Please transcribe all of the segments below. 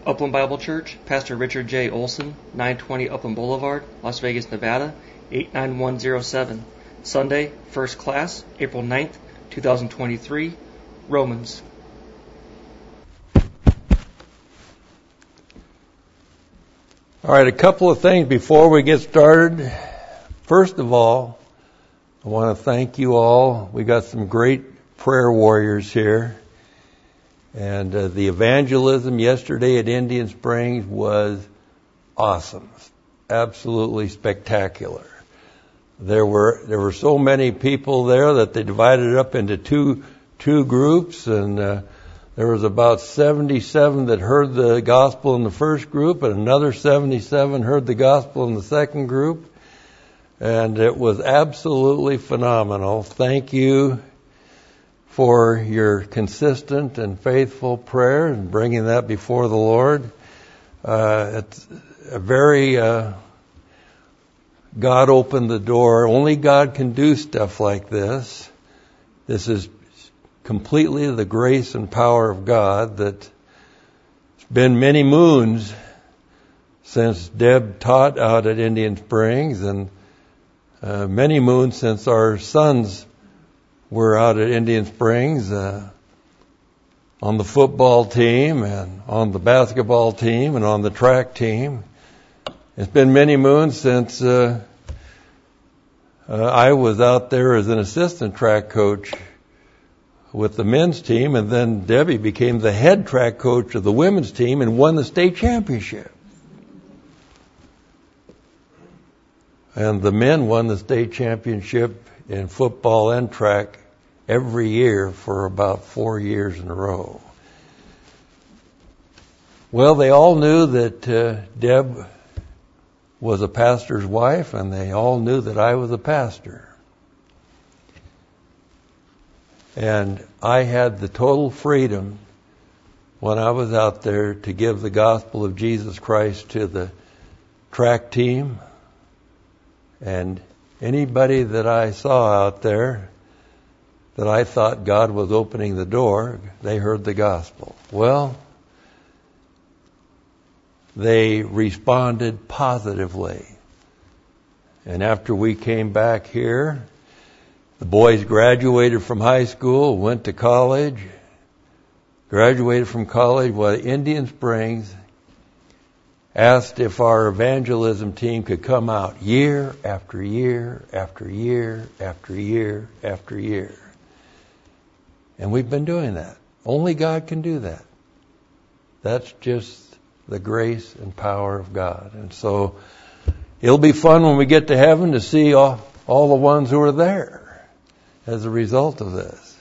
Upland Bible Church, Pastor Richard J. Olson, 920 Upland Boulevard, Las Vegas, Nevada, 89107. Sunday, first class, April 9th, 2023, Romans. All right, a couple of things before we get started. First of all, I want to thank you all. We got some great prayer warriors here. And the evangelism yesterday at Indian Springs was awesome. Absolutely spectacular. There were so many people there that they divided it up into two groups, and there was about 77 that heard the gospel in the first group, and another 77 heard the gospel in the second group. And it was absolutely phenomenal. Thank you for your consistent and faithful prayer and bringing that before the Lord. It's a very, God opened the door. Only God can do stuff like this. This is completely the grace and power of God. That it's been many moons since Deb taught out at Indian Springs, and many moons since our sons were out at Indian Springs on the football team and on the basketball team and on the track team. It's been many moons since I was out there as an assistant track coach with the men's team, and then Debbie became the head track coach of the women's team and won the state championship. And the men won the state championship in football and track every year for about 4 years in a row. Well, they all knew that Deb was a pastor's wife, and they all knew that I was a pastor. And I had the total freedom when I was out there to give the gospel of Jesus Christ to the track team. And anybody that I saw out there that I thought God was opening the door, they heard the gospel. Well, they responded positively. And after we came back here, the boys graduated from high school, went to college, graduated from college while Indian Springs asked if our evangelism team could come out year after year after year after year after year. And we've been doing that. Only God can do that. That's just the grace and power of God. And so it'll be fun when we get to heaven to see all the ones who are there as a result of this.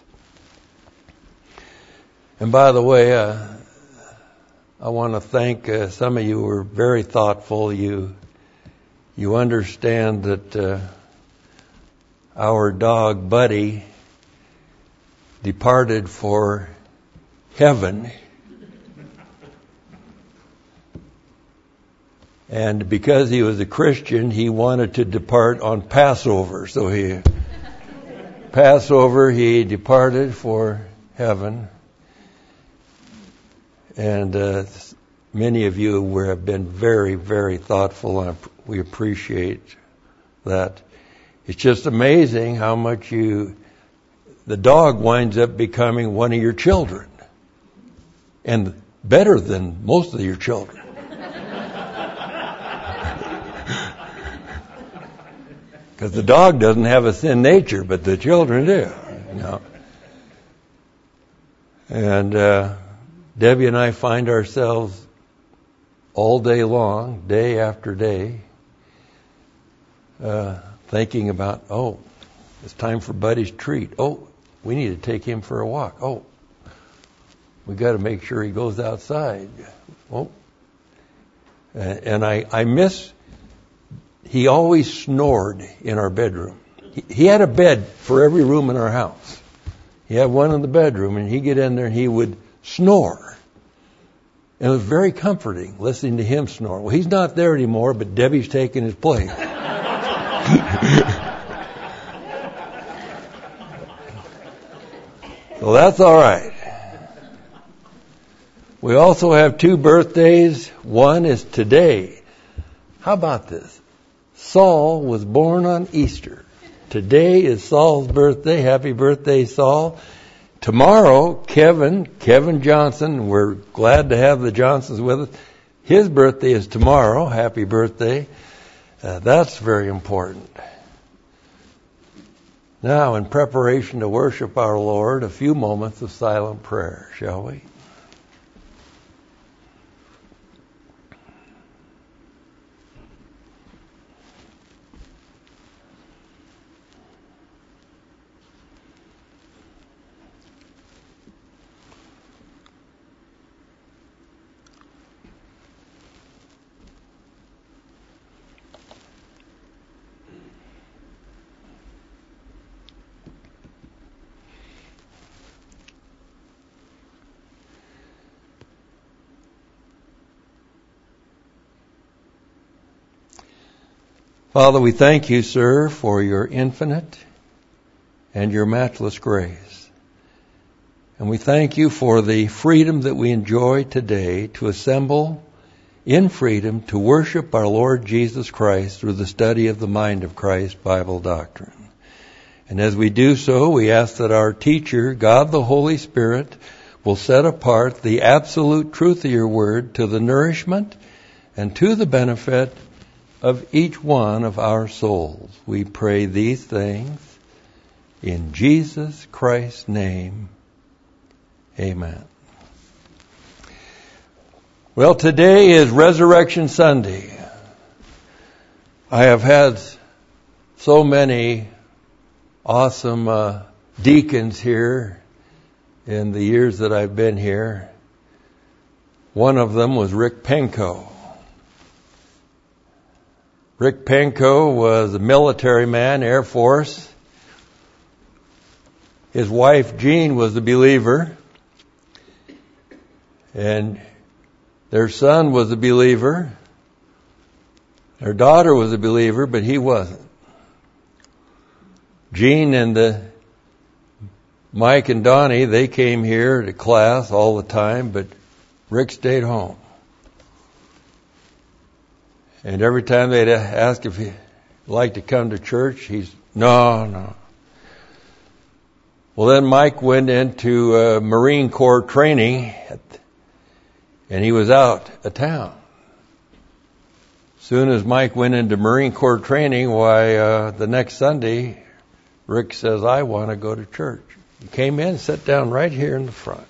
And by the way, I want to thank some of you who are very thoughtful. You understand that our dog Buddy departed for heaven, and because he was a Christian, he wanted to depart on Passover. So he departed for heaven. And many of you have been very, very thoughtful, and we appreciate that. It's just amazing how much the dog winds up becoming one of your children, and better than most of your children. Because the dog doesn't have a sin nature, but the children do. You know. And Debbie and I find ourselves all day long, day after day, thinking about, it's time for Buddy's treat. We need to take him for a walk. We got to make sure he goes outside. And I miss, he always snored in our bedroom. He had a bed for every room in our house. He had one in the bedroom, and he'd get in there and he would snore. And it was very comforting listening to him snore. Well, he's not there anymore, but Debbie's taking his place. So that's all right. We also have 2 birthdays. One is today. How about this? Saul was born on Easter. Today is Saul's birthday. Happy birthday, Saul. Tomorrow, Kevin Johnson, we're glad to have the Johnsons with us. His birthday is tomorrow. Happy birthday. That's very important. Now, in preparation to worship our Lord, a few moments of silent prayer, shall we? Father, we thank you, sir, for your infinite and your matchless grace. And we thank you for the freedom that we enjoy today to assemble in freedom to worship our Lord Jesus Christ through the study of the Mind of Christ Bible doctrine. And as we do so, we ask that our teacher, God the Holy Spirit, will set apart the absolute truth of your word to the nourishment and to the benefit of each one of our souls. We pray these things in Jesus Christ's name. Amen. Well, today is Resurrection Sunday. I have had so many awesome deacons here in the years that I've been here. One of them was Rick Penco. Rick Penco was a military man, Air Force. His wife, Jean, was a believer. And their son was a believer. Their daughter was a believer, but he wasn't. Jean and Mike and Donnie, they came here to class all the time, but Rick stayed home. And every time they'd ask if he'd like to come to church, he's, no. Well, then Mike went into Marine Corps training, and he was out of town. Soon as Mike went into Marine Corps training, the next Sunday, Rick says, I want to go to church. He came in and sat down right here in the front.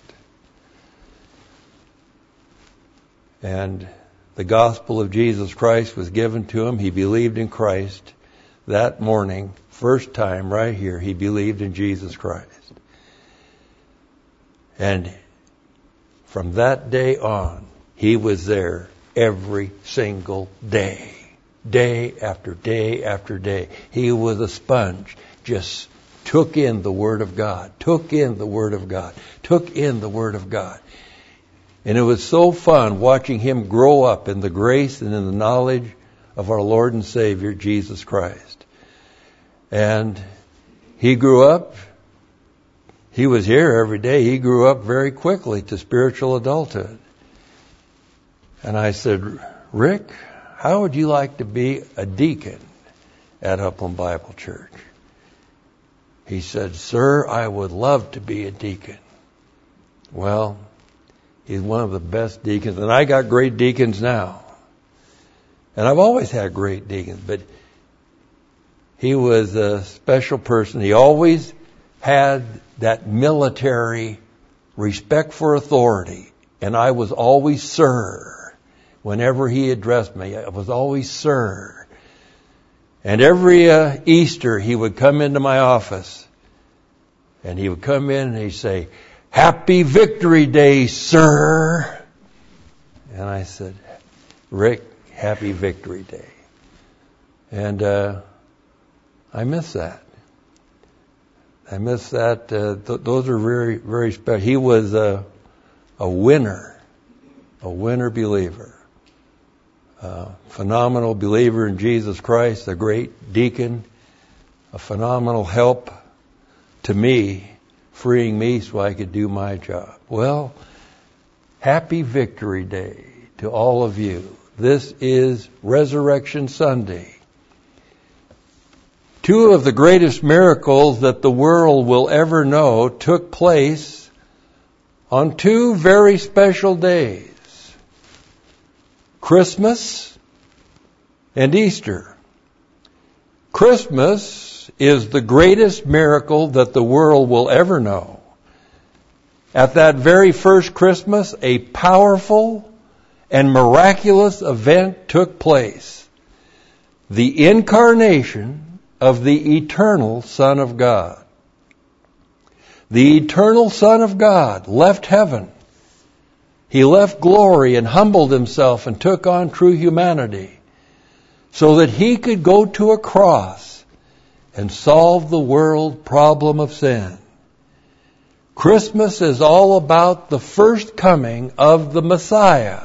And the gospel of Jesus Christ was given to him. He believed in Christ that morning, first time right here. He believed in Jesus Christ. And from that day on, he was there every single day. Day after day after day. He was a sponge. Just took in the Word of God. Took in the Word of God. Took in the Word of God. And it was so fun watching him grow up in the grace and in the knowledge of our Lord and Savior, Jesus Christ. And he grew up, he was here every day, he grew up very quickly to spiritual adulthood. And I said, Rick, how would you like to be a deacon at Upland Bible Church? He said, sir, I would love to be a deacon. Well, he's one of the best deacons, and I got great deacons now. And I've always had great deacons, but he was a special person. He always had that military respect for authority, and I was always sir. Whenever he addressed me, I was always sir. And every Easter, he would come into my office, and he would come in and he'd say, Happy Victory Day, sir. And I said, Rick, Happy Victory Day. And I miss that. I miss that. Those are very, very special. He was a winner believer. Phenomenal believer in Jesus Christ, a great deacon, a phenomenal help to me, freeing me so I could do my job. Well, Happy Victory Day to all of you. This is Resurrection Sunday. Two of the greatest miracles that the world will ever know took place on two very special days, Christmas and Easter. Christmas is the greatest miracle that the world will ever know. At that very first Christmas, a powerful and miraculous event took place. The incarnation of the eternal Son of God. The eternal Son of God left heaven. He left glory and humbled himself and took on true humanity so that he could go to a cross and solve the world problem of sin. Christmas is all about the first coming of the Messiah.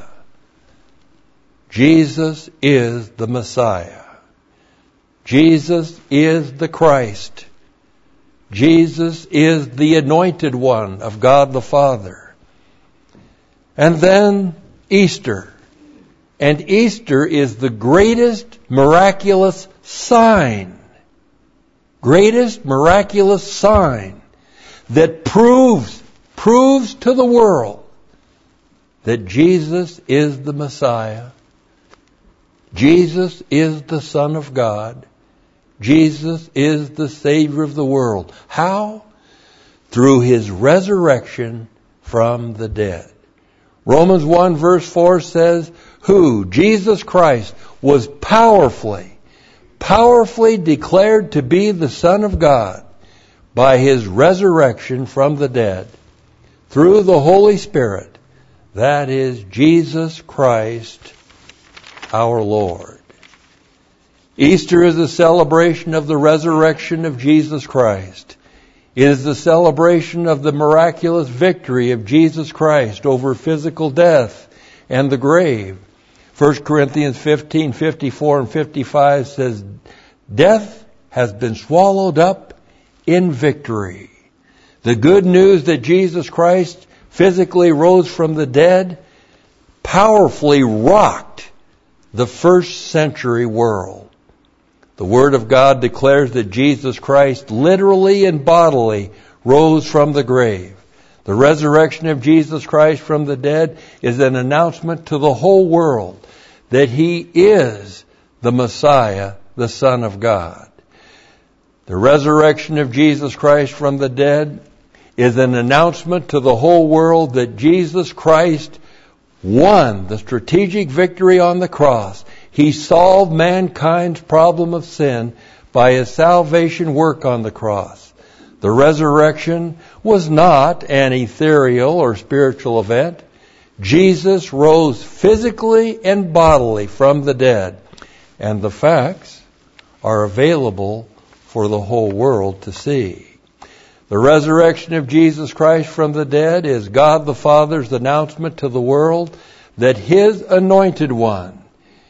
Jesus is the Messiah. Jesus is the Christ. Jesus is the anointed one of God the Father. And then Easter. And Easter is the greatest miraculous sign. Greatest miraculous sign that proves to the world that Jesus is the Messiah. Jesus is the Son of God. Jesus is the Savior of the world. How? Through His resurrection from the dead. Romans 1 verse 4 says, who, Jesus Christ, was powerfully declared to be the Son of God by His resurrection from the dead through the Holy Spirit. That is Jesus Christ, our Lord. Easter is a celebration of the resurrection of Jesus Christ. It is the celebration of the miraculous victory of Jesus Christ over physical death and the grave. 1 Corinthians 15:54 and 55 says, death has been swallowed up in victory. The good news that Jesus Christ physically rose from the dead powerfully rocked the first century world. The Word of God declares that Jesus Christ literally and bodily rose from the grave. The resurrection of Jesus Christ from the dead is an announcement to the whole world that He is the Messiah, the Son of God. The resurrection of Jesus Christ from the dead is an announcement to the whole world that Jesus Christ won the strategic victory on the cross. He solved mankind's problem of sin by His salvation work on the cross. The resurrection was not an ethereal or spiritual event. Jesus rose physically and bodily from the dead, and the facts are available for the whole world to see. The resurrection of Jesus Christ from the dead is God the Father's announcement to the world that His anointed one,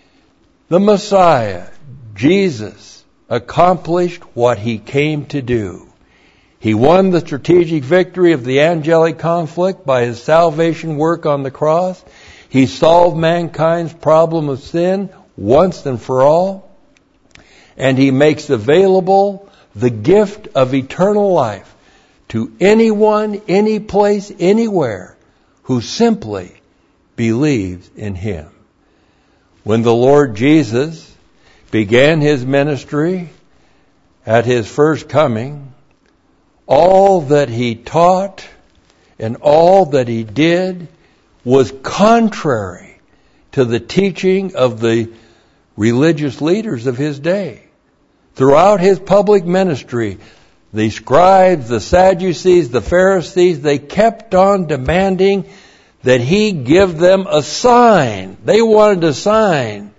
the Messiah, Jesus, accomplished what He came to do. He won the strategic victory of the angelic conflict by His salvation work on the cross. He solved mankind's problem of sin once and for all. And He makes available the gift of eternal life to anyone, any place, anywhere who simply believes in Him. When the Lord Jesus began His ministry at His first coming, all that He taught and all that He did was contrary to the teaching of the religious leaders of His day. Throughout His public ministry, the scribes, the Sadducees, the Pharisees, they kept on demanding that He give them a sign. They wanted a sign.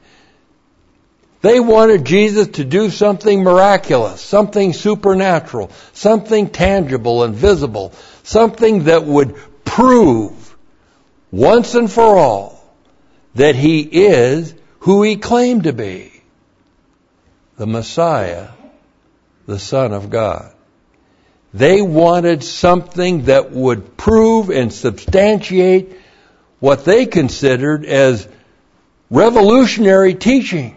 They wanted Jesus to do something miraculous, something supernatural, something tangible and visible, something that would prove once and for all that He is who He claimed to be, the Messiah, the Son of God. They wanted something that would prove and substantiate what they considered as revolutionary teaching.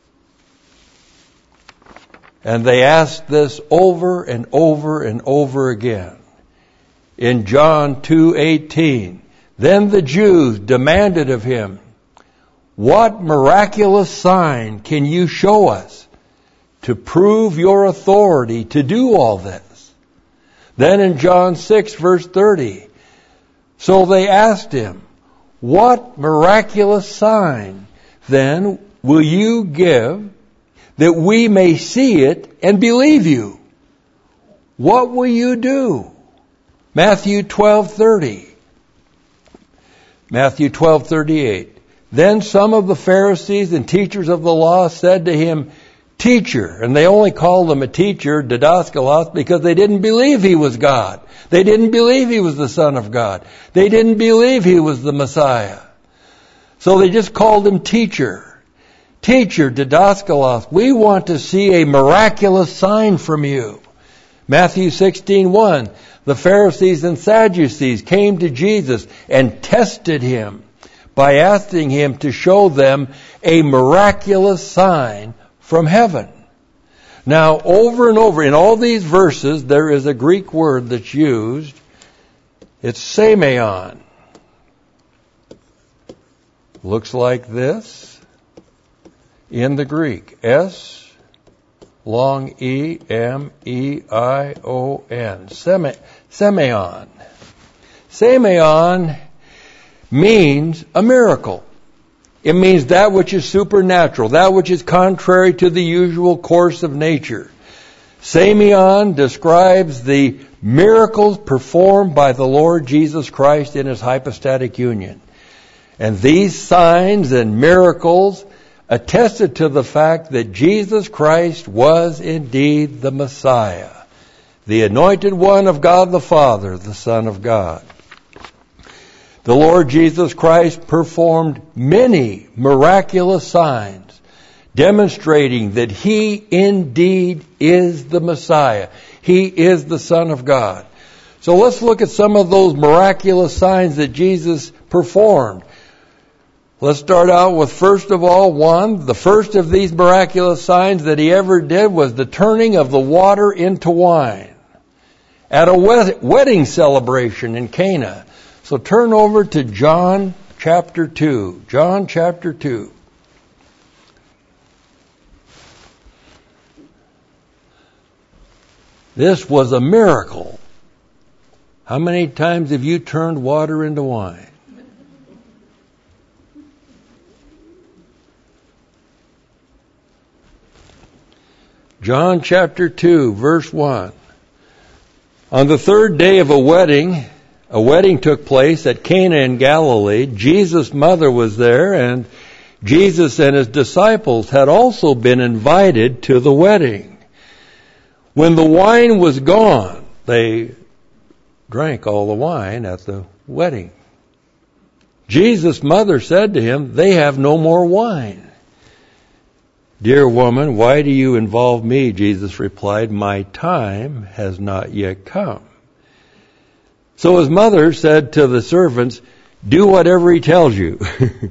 And they asked this over and over and over again. In John 2:18, then the Jews demanded of him, what miraculous sign can you show us to prove your authority to do all this? Then in John 6 verse 30, so they asked him, what miraculous sign then will you give that we may see it and believe you? What will you do? Matthew 12:30. Matthew 12:38. Then some of the Pharisees and teachers of the law said to him, teacher, and they only called him a teacher, didaskalos, because they didn't believe he was God. They didn't believe he was the Son of God. They didn't believe he was the Messiah. So they just called him teacher. Teacher, didaskalos, we want to see a miraculous sign from you. Matthew 16:1, the Pharisees and Sadducees came to Jesus and tested him by asking him to show them a miraculous sign from heaven. Now, over and over in all these verses, there is a Greek word that's used. It's semeion. Looks like this in the Greek. S long E M E I O N. Semeion. Semeion means a miracle. It means that which is supernatural, that which is contrary to the usual course of nature. Semeion describes the miracles performed by the Lord Jesus Christ in his hypostatic union. And these signs and miracles attested to the fact that Jesus Christ was indeed the Messiah, the anointed one of God the Father, the Son of God. The Lord Jesus Christ performed many miraculous signs, demonstrating that he indeed is the Messiah. He is the Son of God. So let's look at some of those miraculous signs that Jesus performed. Let's start out with, first of all, one. The first of these miraculous signs that he ever did was the turning of the water into wine at a wedding celebration in Cana. So turn over to John chapter 2. John chapter 2. This was a miracle. How many times have you turned water into wine? John chapter 2, verse 1. On the third day of a wedding took place at Cana in Galilee. Jesus' mother was there, and Jesus and his disciples had also been invited to the wedding. When the wine was gone, they drank all the wine at the wedding. Jesus' mother said to him, they have no more wine. Dear woman, why do you involve me? Jesus replied, my time has not yet come. So his mother said to the servants, do whatever he tells you.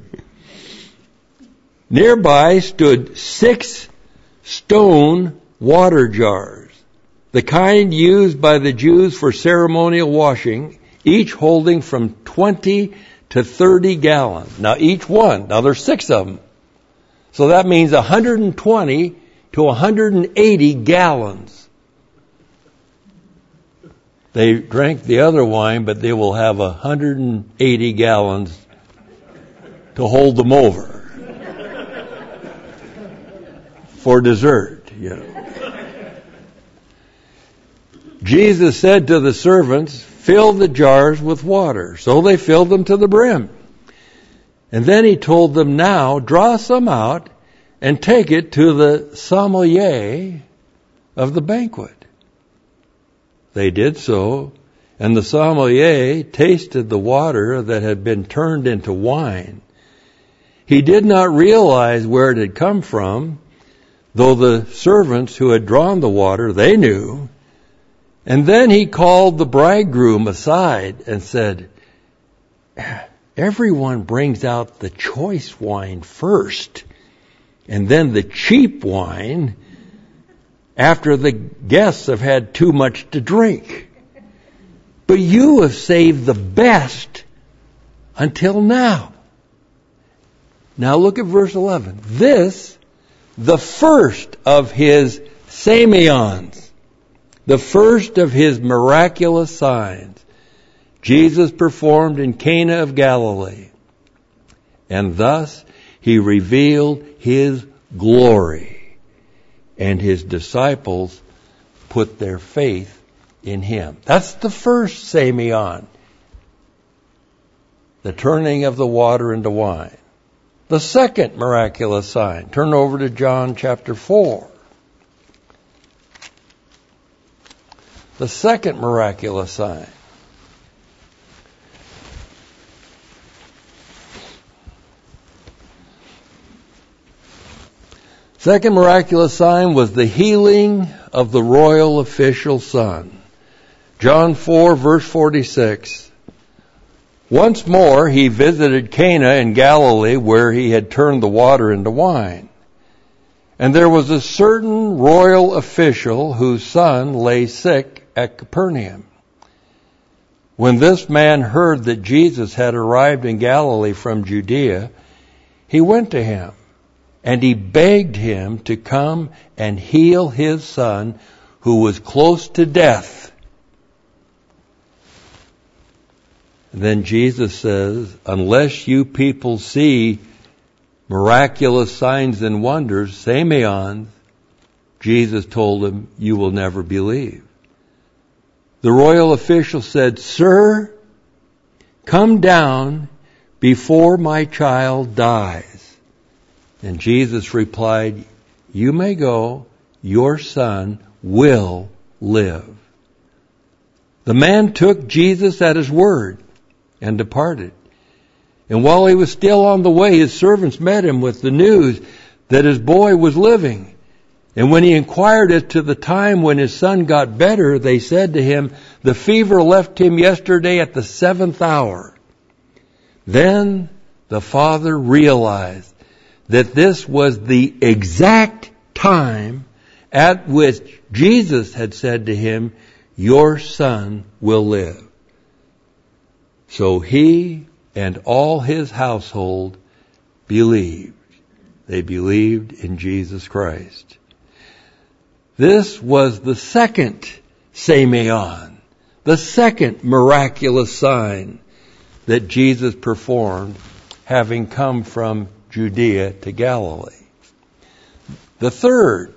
Nearby stood 6 stone water jars, the kind used by the Jews for ceremonial washing, each holding from 20 to 30 gallons. Now there's 6 of them. So that means 120 to 180 gallons. They drank the other wine, but they will have 180 gallons to hold them over for dessert, you know. Jesus said to the servants, fill the jars with water. So they filled them to the brim. And then he told them, now draw some out and take it to the sommelier of the banquet. They did so, and the sommelier tasted the water that had been turned into wine. He did not realize where it had come from, though the servants who had drawn the water, they knew. And then he called the bridegroom aside and said, everyone brings out the choice wine first, and then the cheap wine after the guests have had too much to drink. But you have saved the best until now. Now look at verse 11. This, the first of his semeions, the first of his miraculous signs, Jesus performed in Cana of Galilee. And thus he revealed his glory, and his disciples put their faith in him. That's the first semeion, the turning of the water into wine. The second miraculous sign, turn over to John chapter 4. The second miraculous sign. Second miraculous sign was the healing of the royal official's son. John 4, verse 46. Once more he visited Cana in Galilee, where he had turned the water into wine. And there was a certain royal official whose son lay sick at Capernaum. When this man heard that Jesus had arrived in Galilee from Judea, he went to him, and he begged him to come and heal his son, who was close to death. Then Jesus says, unless you people see miraculous signs and wonders, semeions, Jesus told him, you will never believe. The royal official said, Sir, come down before my child dies. And Jesus replied, you may go, your son will live. The man took Jesus at his word and departed. And while he was still on the way, his servants met him with the news that his boy was living. And when he inquired as to the time when his son got better, they said to him, the fever left him yesterday at the 7th hour. Then the father realized that this was the exact time at which Jesus had said to him, your son will live. So he and all his household believed. They believed in Jesus Christ. This was the second semeion, the second miraculous sign that Jesus performed, having come from Judea to Galilee. The third,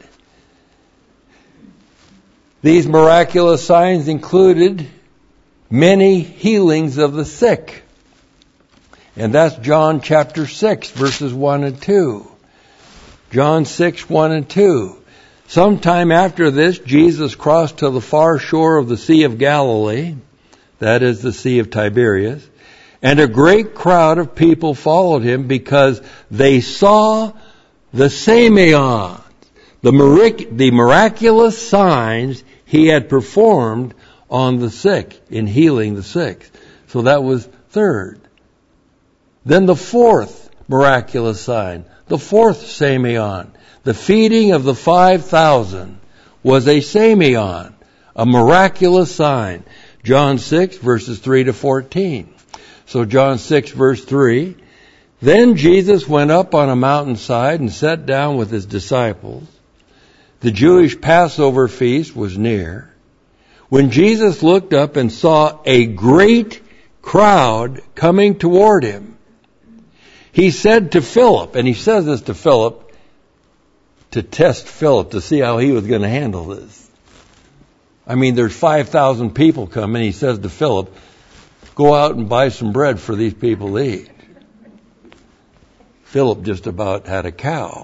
these miraculous signs included many healings of the sick. And that's John chapter 6, verses 1 and 2. John 6, 1 and 2. Sometime after this, Jesus crossed to the far shore of the Sea of Galilee, that is the Sea of Tiberias, and a great crowd of people followed him because they saw the semeions, the miraculous signs he had performed on the sick, in healing the sick. So that was third. Then the fourth miraculous sign, the fourth semeion, the feeding of the 5,000 was a semeion, a miraculous sign. John 6, verses 3 to 14. So John 6, verse 3, then Jesus went up on a mountainside and sat down with his disciples. The Jewish Passover feast was near. When Jesus looked up and saw a great crowd coming toward him, he said to Philip, and he says this to Philip to test Philip to see how he was going to handle this. I mean, there's 5,000 people coming. He says to Philip, go out and buy some bread for these people to eat. Philip just about had a cow.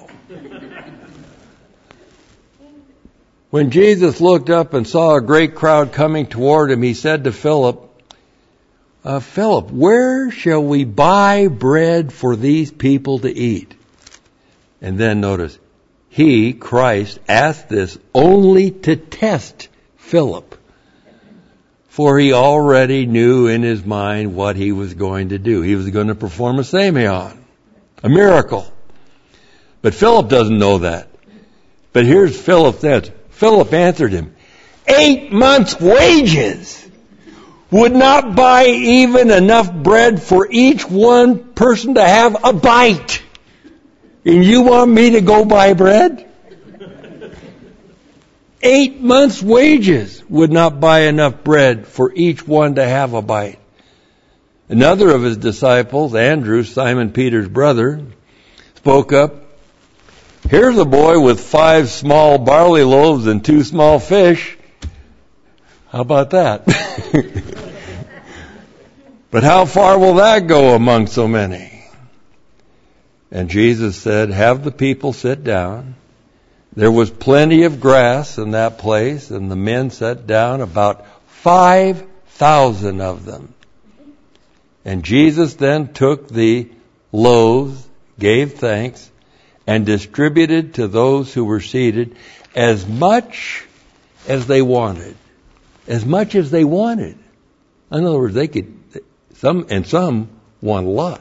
When Jesus looked up and saw a great crowd coming toward him, he said to Philip, Philip, where shall we buy bread for these people to eat? And then notice, he, Christ, asked this only to test Philip. for he already knew in his mind what he was going to do. He was going to perform a semeion, a miracle. But Philip doesn't know that. But here's Philip's answer. Philip answered him, 8 months' wages would not buy even enough bread for each one person to have a bite. And you want me to go buy bread? 8 months' wages would not buy enough bread for each one to have a bite. Another of his disciples, Andrew, Simon Peter's brother, spoke up. Here's a boy with 5 small barley loaves and 2 small fish. How about that? But how far will that go among so many? And Jesus said, have the people sit down. There was plenty of grass in that place, and the men sat down, about 5,000 of them. And Jesus then took the loaves, gave thanks, and distributed to those who were seated as much as they wanted. As much as they wanted. In other words, they could, some want a lot.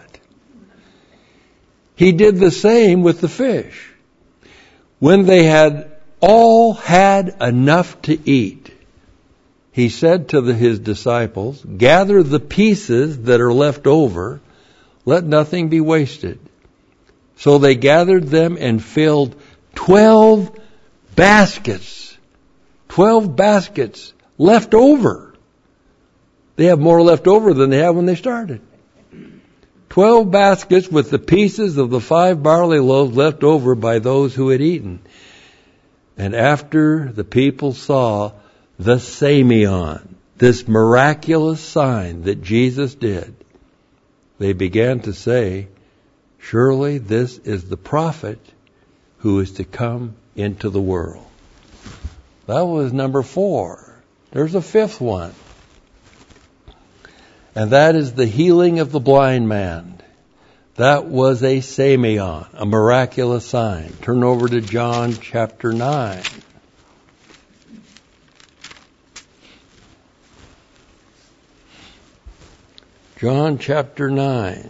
He did the same with the fish. When they had all had enough to eat, he said to his disciples, gather the pieces that are left over, let nothing be wasted. So they gathered them and filled 12 baskets. 12 baskets left over. They have more left over than they had when they started. 12 baskets with the pieces of the 5 barley loaves left over by those who had eaten. And after the people saw the semeion, this miraculous sign that Jesus did, they began to say, surely this is the prophet who is to come into the world. That was number 4. There's a 5th one. And that is the healing of the blind man. That was a semeion, a miraculous sign. Turn over to John chapter 9. John chapter 9.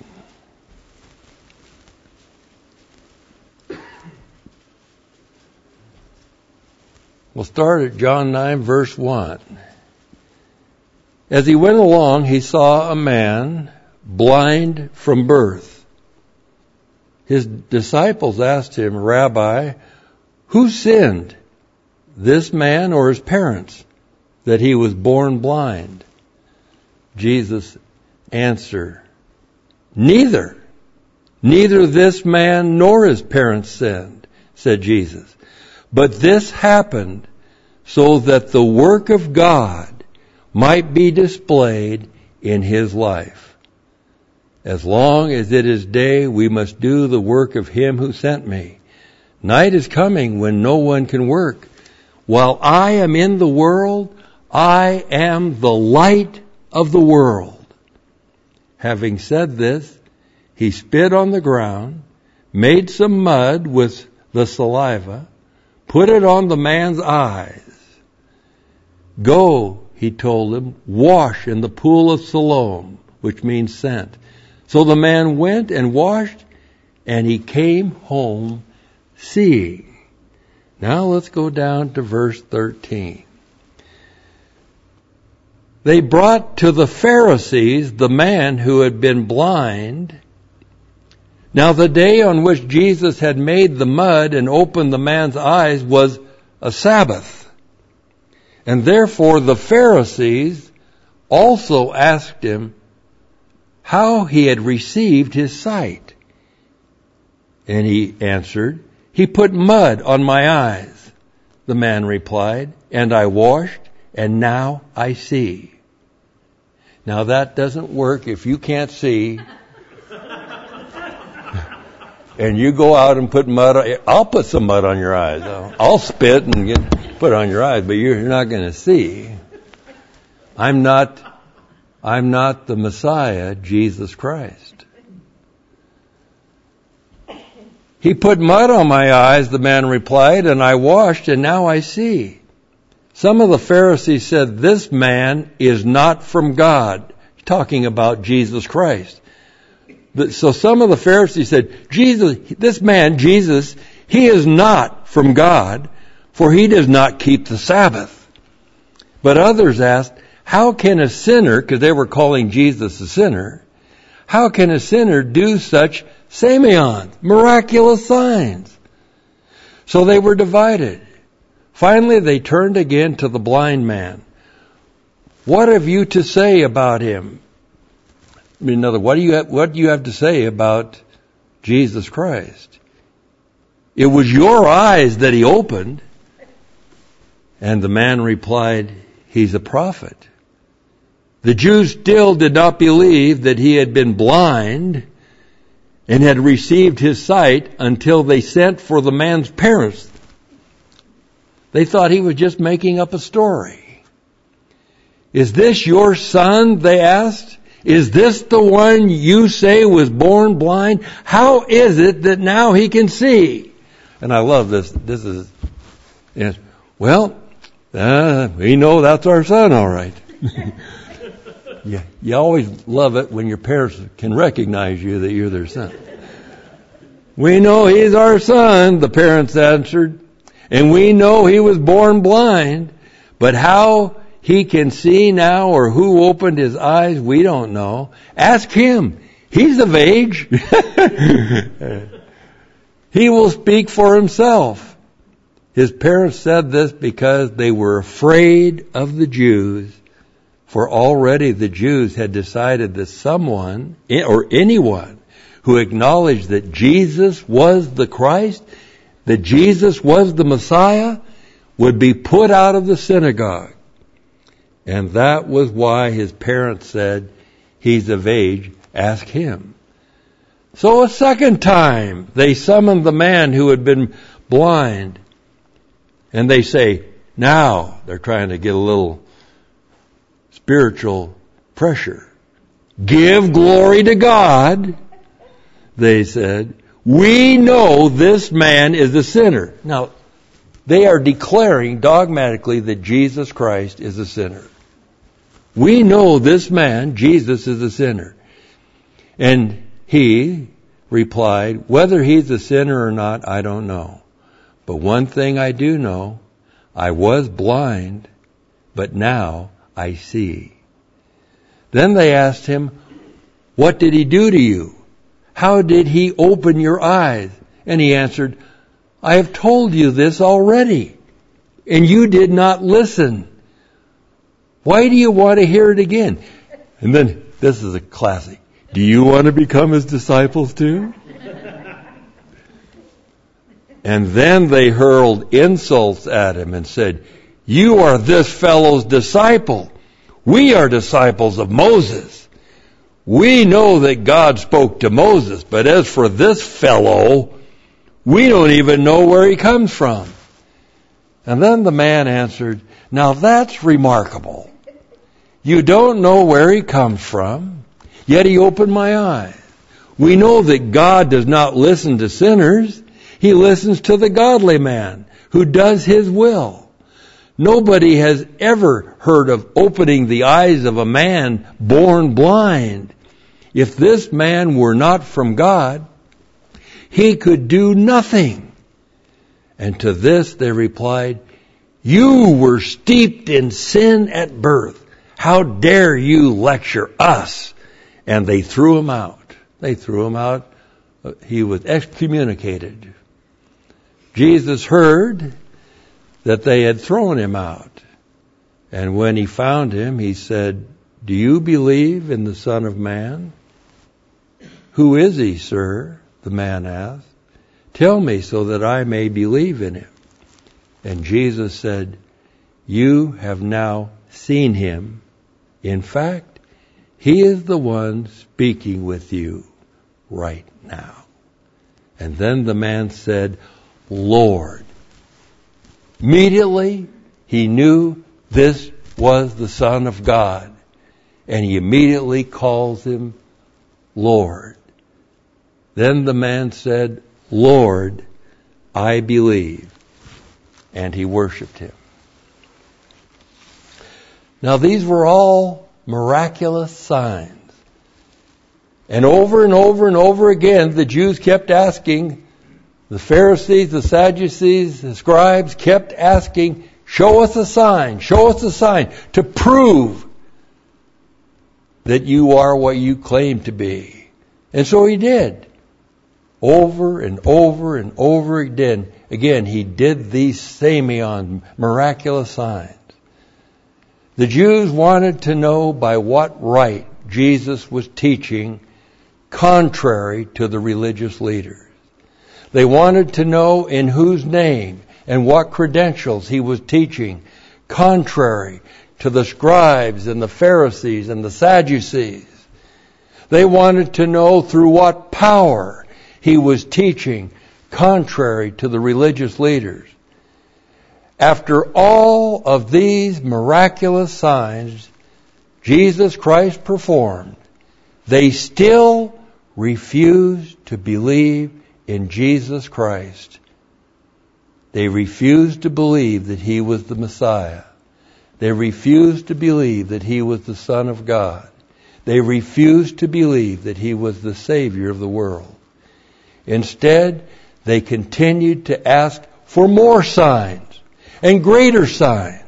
We'll start at John 9, verse 1. As he went along, he saw a man blind from birth. His disciples asked him, Rabbi, who sinned, this man or his parents, that he was born blind? Jesus answered, neither this man nor his parents sinned, said Jesus. But this happened so that the work of God might be displayed in his life. As long as it is day, we must do the work of him who sent me. Night is coming when no one can work. While I am in the world, I am the light of the world. Having said this, he spit on the ground, made some mud with the saliva, put it on the man's eyes. Go, he told him, wash in the pool of Siloam, which means sent. So the man went and washed, and he came home seeing. Now let's go down to verse 13. They brought to the Pharisees the man who had been blind. Now the day on which Jesus had made the mud and opened the man's eyes was a Sabbath. And therefore the Pharisees also asked him how he had received his sight. And he answered, he put mud on my eyes. The man replied, and I washed, and now I see. Now that doesn't work if you can't see. And you go out and put mud on, I'll put some mud on your eyes. I'll spit and put it on your eyes, but you're not going to see. I'm not the Messiah, Jesus Christ. He put mud on my eyes, the man replied, and I washed, and now I see. Some of the Pharisees said, "This man is not from God," talking about Jesus Christ. So some of the Pharisees said, this man, Jesus, he is not from God, for he does not keep the Sabbath. But others asked, how can a sinner, because they were calling Jesus a sinner, how can a sinner do such semeions, miraculous signs? So they were divided. Finally, they turned again to the blind man. What have you to say about him? In other words, what do you have to say about Jesus Christ? It was your eyes that he opened. And the man replied, he's a prophet. The Jews still did not believe that he had been blind and had received his sight until they sent for the man's parents. They thought he was just making up a story. Is this your son? They asked. Is this the one you say was born blind? How is it that now he can see? And I love this. This is, yes, well, we know that's our son, all right. Yeah, you always love it when your parents can recognize you that you're their son. We know he's our son, the parents answered, and we know he was born blind, but how he can see now or who opened his eyes, we don't know. Ask him. He's of age. He will speak for himself. His parents said this because they were afraid of the Jews, for already the Jews had decided that someone or anyone who acknowledged that Jesus was the Christ, that Jesus was the Messiah, would be put out of the synagogue. And that was why his parents said, he's of age, ask him. So a second time, they summoned the man who had been blind. And they say, now, they're trying to get a little spiritual pressure. Give glory to God, they said. We know this man is a sinner. Now, they are declaring dogmatically that Jesus Christ is a sinner. We know this man, Jesus, is a sinner. And he replied, whether he's a sinner or not, I don't know. But one thing I do know, I was blind, but now I see. Then they asked him, what did he do to you? How did he open your eyes? And he answered, I have told you this already, and you did not listen. Why do you want to hear it again? And then, this is a classic. Do you want to become his disciples too? And then they hurled insults at him and said, you are this fellow's disciple. We are disciples of Moses. We know that God spoke to Moses, but as for this fellow, we don't even know where he comes from. And then the man answered, now that's remarkable. You don't know where he comes from, yet he opened my eyes. We know that God does not listen to sinners. He listens to the godly man who does his will. Nobody has ever heard of opening the eyes of a man born blind. If this man were not from God, he could do nothing. And to this they replied, you were steeped in sin at birth. How dare you lecture us? And they threw him out. They threw him out. He was excommunicated. Jesus heard that they had thrown him out. And when he found him, he said, do you believe in the Son of Man? Who is he, sir? The man asked. Tell me so that I may believe in him. And Jesus said, you have now seen him. In fact, he is the one speaking with you right now. And then the man said, Lord. Immediately, he knew this was the Son of God. And he immediately calls him Lord. Then the man said, Lord, I believe. And he worshiped him. Now these were all miraculous signs. And over again, the Jews kept asking, the Pharisees, the Sadducees, the scribes kept asking, show us a sign to prove that you are what you claim to be. And so he did. Over and over again, he did these Semeion, miraculous signs. The Jews wanted to know by what right Jesus was teaching contrary to the religious leaders. They wanted to know in whose name and what credentials he was teaching contrary to the scribes and the Pharisees and the Sadducees. They wanted to know through what power he was teaching contrary to the religious leaders. After all of these miraculous signs Jesus Christ performed, they still refused to believe in Jesus Christ. They refused to believe that he was the Messiah. They refused to believe that he was the Son of God. They refused to believe that he was the Savior of the world. Instead, they continued to ask for more signs and greater signs.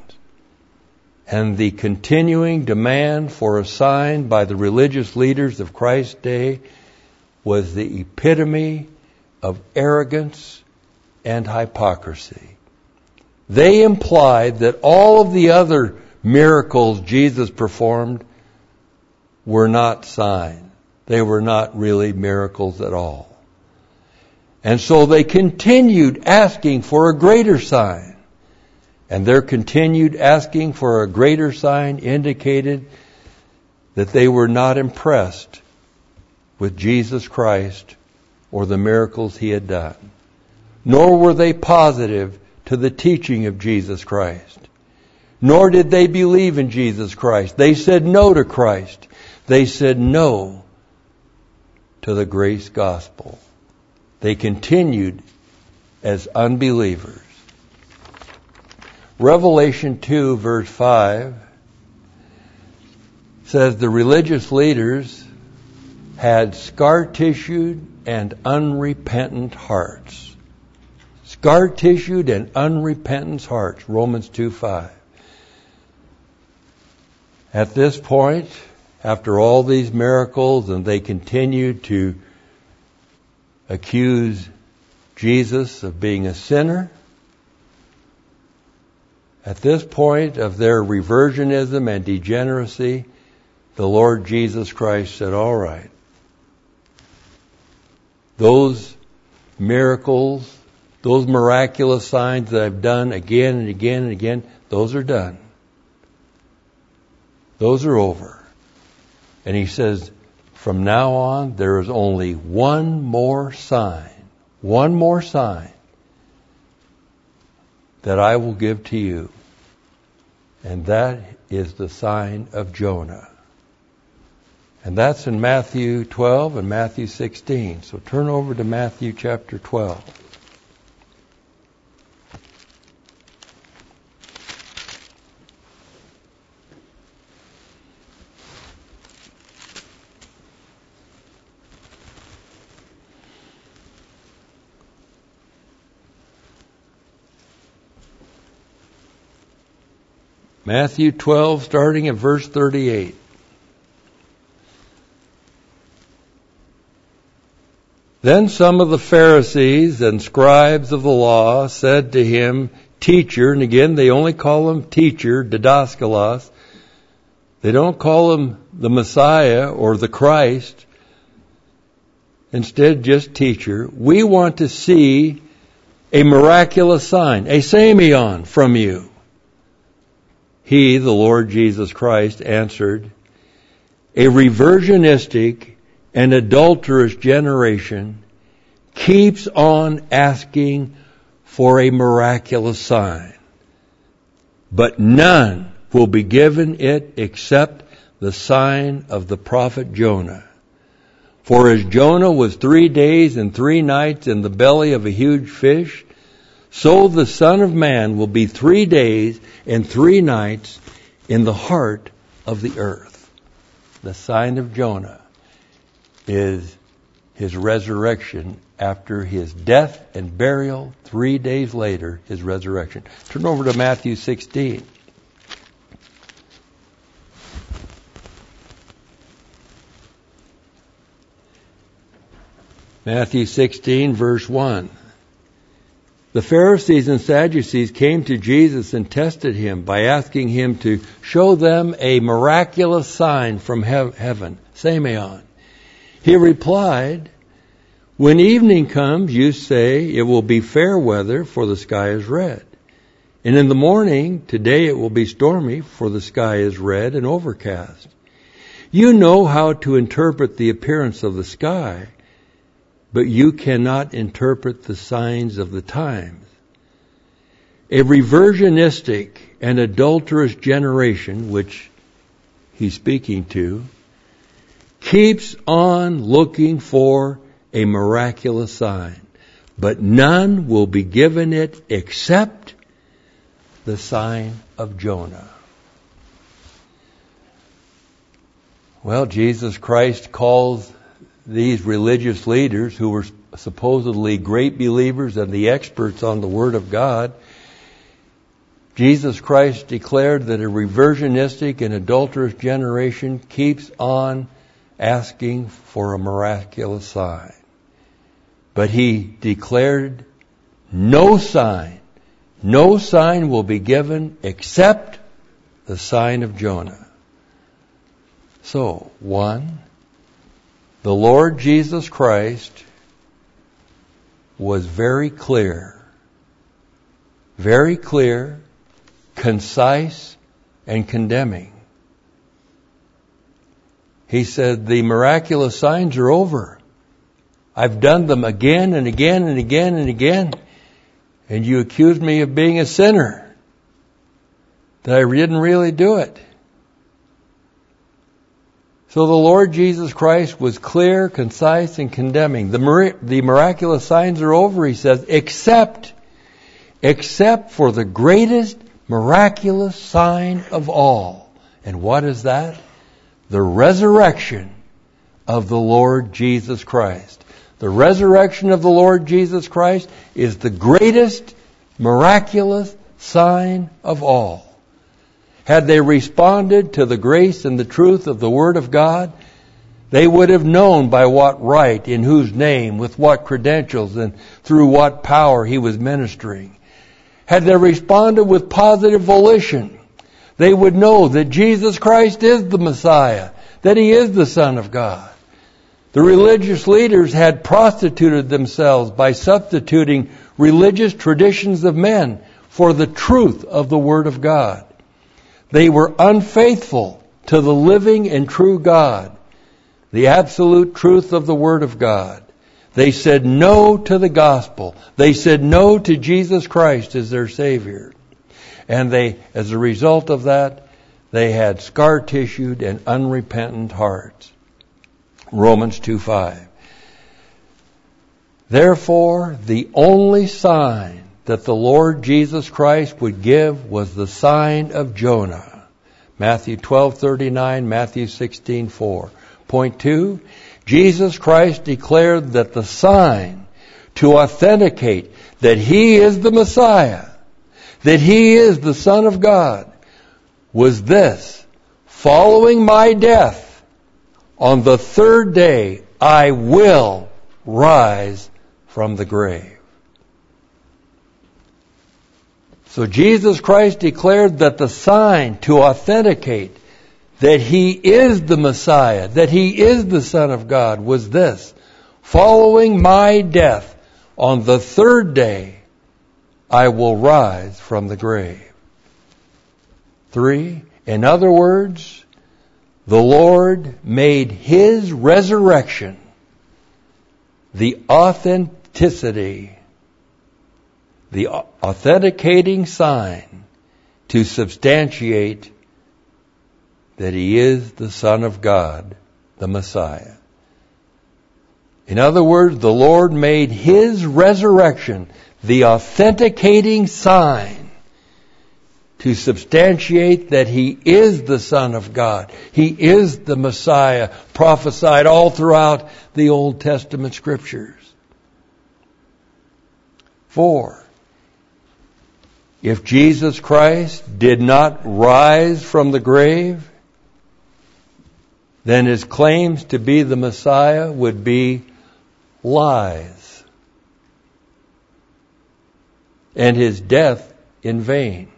And the continuing demand for a sign by the religious leaders of Christ's day was the epitome of arrogance and hypocrisy. They implied that all of the other miracles Jesus performed were not signs. They were not really miracles at all. And so they continued asking for a greater sign. And their continued asking for a greater sign indicated that they were not impressed with Jesus Christ or the miracles he had done. Nor were they positive to the teaching of Jesus Christ. Nor did they believe in Jesus Christ. They said no to Christ. They said no to the grace gospel. They continued as unbelievers. Revelation 2 verse 5 says the religious leaders had scar-tissued and unrepentant hearts. Scar-tissued and unrepentant hearts. Romans 2:5. At this point, after all these miracles, and they continued to accuse Jesus of being a sinner, at this point of their reversionism and degeneracy, the Lord Jesus Christ said, all right, those miracles, those miraculous signs that I've done again and again and again, those are done. Those are over. And he says, from now on, there is only one more sign that I will give to you. And that is the sign of Jonah. And that's in Matthew 12 and Matthew 16. So turn over to Matthew chapter 12. Matthew 12, starting at verse 38. Then some of the Pharisees and scribes of the law said to him, Teacher, and again they only call him teacher, didaskalos. They don't call him the Messiah or the Christ. Instead, just teacher. We want to see a miraculous sign, a semeion from you. He, the Lord Jesus Christ, answered, a reversionistic and adulterous generation keeps on asking for a miraculous sign, but none will be given it except the sign of the prophet Jonah. For as Jonah was 3 days and 3 nights in the belly of a huge fish, so the Son of Man will be 3 days and 3 nights in the heart of the earth. The sign of Jonah is his resurrection after his death and burial. 3 days later, his resurrection. Turn over to Matthew 16. Matthew 16, verse 1. The Pharisees and Sadducees came to Jesus and tested him by asking him to show them a miraculous sign from heaven, Semeion. He replied, when evening comes, you say it will be fair weather, for the sky is red. And in the morning, today it will be stormy, for the sky is red and overcast. You know how to interpret the appearance of the sky, but you cannot interpret the signs of the times. A reversionistic and adulterous generation, which he's speaking to, keeps on looking for a miraculous sign, but none will be given it except the sign of Jonah. Well, Jesus Christ calls these religious leaders, who were supposedly great believers and the experts on the Word of God, Jesus Christ declared that a reversionistic and adulterous generation keeps on asking for a miraculous sign. But he declared no sign will be given except the sign of Jonah. So, 1, the Lord Jesus Christ was very clear, concise, and condemning. He said, the miraculous signs are over. I've done them again and again and again and again, and you accuse me of being a sinner, that I didn't really do it. So the Lord Jesus Christ was clear, concise, and condemning. The miraculous signs are over, he says, except for the greatest miraculous sign of all. And what is that? The resurrection of the Lord Jesus Christ. The resurrection of the Lord Jesus Christ is the greatest miraculous sign of all. Had they responded to the grace and the truth of the Word of God, they would have known by what right, in whose name, with what credentials, and through what power he was ministering. Had they responded with positive volition, they would know that Jesus Christ is the Messiah, that he is the Son of God. The religious leaders had prostituted themselves by substituting religious traditions of men for the truth of the Word of God. They were unfaithful to the living and true God, the absolute truth of the Word of God. They said no to the gospel. They said no to Jesus Christ as their Savior. And as a result of that, they had scar-tissued and unrepentant hearts. Romans 2:5. Therefore, the only sign that the Lord Jesus Christ would give was the sign of Jonah. Matthew 12:39, Matthew 16:4. Point 2, Jesus Christ declared that the sign to authenticate that he is the Messiah, that he is the Son of God, was this: following my death, on the third day I will rise from the grave. So Jesus Christ declared that the sign to authenticate that he is the Messiah, that he is the Son of God, was this: following my death, on the third day I will rise from the grave. 3, in other words, the Lord made his resurrection the authenticity, the authenticating sign to substantiate that he is the Son of God, the Messiah. In other words, the Lord made his resurrection the authenticating sign to substantiate that He is the Son of God. He is the Messiah, prophesied all throughout the Old Testament Scriptures. 4. If Jesus Christ did not rise from the grave, then His claims to be the Messiah would be lies, and His death in vain.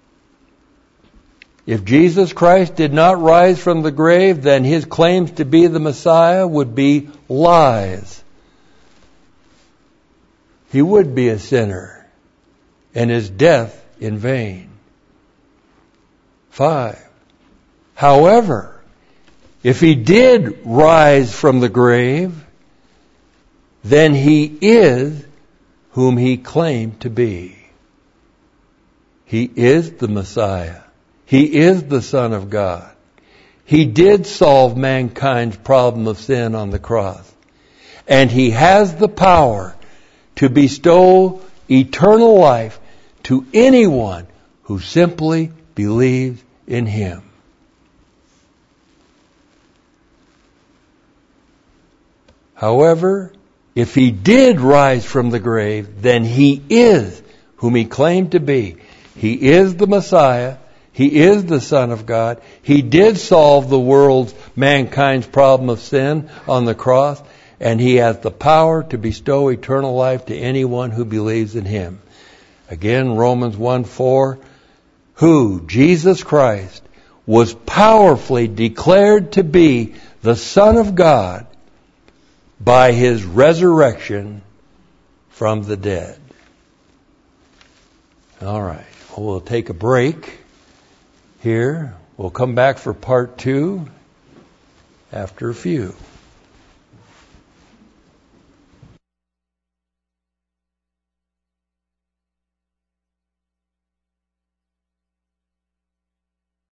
If Jesus Christ did not rise from the grave, then His claims to be the Messiah would be lies. He would be a sinner, and His death in vain. 5. However, if He did rise from the grave, then He is whom He claimed to be. He is the Messiah. He is the Son of God. He did solve mankind's problem of sin on the cross. And He has the power to bestow eternal life to anyone who simply believes in Him. However, if He did rise from the grave, then He is whom He claimed to be. He is the Messiah. He is the Son of God. He did solve mankind's problem of sin on the cross, and He has the power to bestow eternal life to anyone who believes in Him. Again, Romans 1:4, who, Jesus Christ, was powerfully declared to be the Son of God by His resurrection from the dead. All right, we'll take a break here. We'll come back for part 2 after a few.